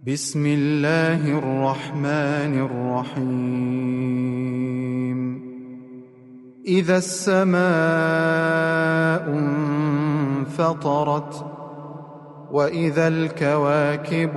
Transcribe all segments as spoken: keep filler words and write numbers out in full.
بسم الله الرحمن الرحيم إذا السماء انفطرت وإذا الكواكب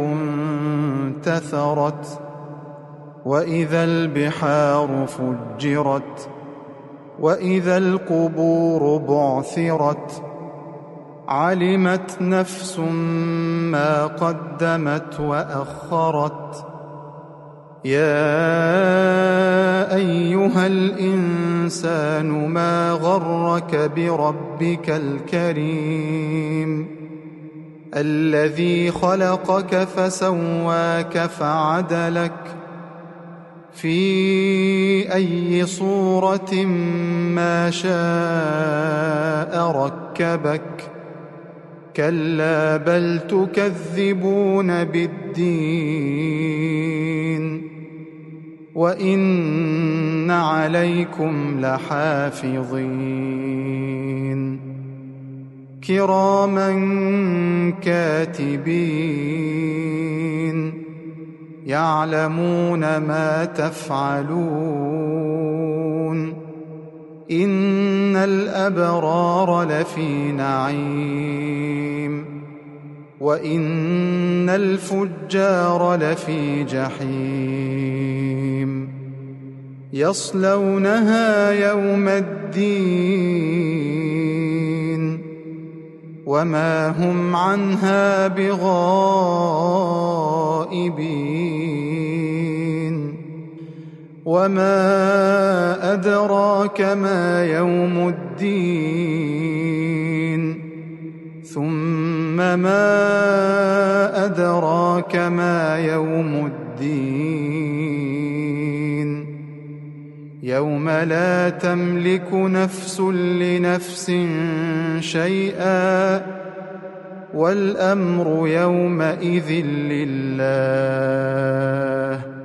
انتثرت وإذا البحار فجرت وإذا القبور بعثرت علمت نفس ما قدمت وأخرت يا أيها الإنسان ما غرك بربك الكريم الذي خلقك فسواك فعدلك في أي صورة ما شاء ركبك كلا بل تكذبون بالدين وإن عليكم لحافظين كراما كاتبين يعلمون ما تفعلون إن الأبرار لفي نعيم وإن الفجار لفي جحيم يصلونها يوم الدين وما هم عنها بغائبين وما أدراك ما يوم الدين ثم ما أدراك ما يوم الدين يوم لا تملك نفس لنفس شيئا والأمر يومئذ لله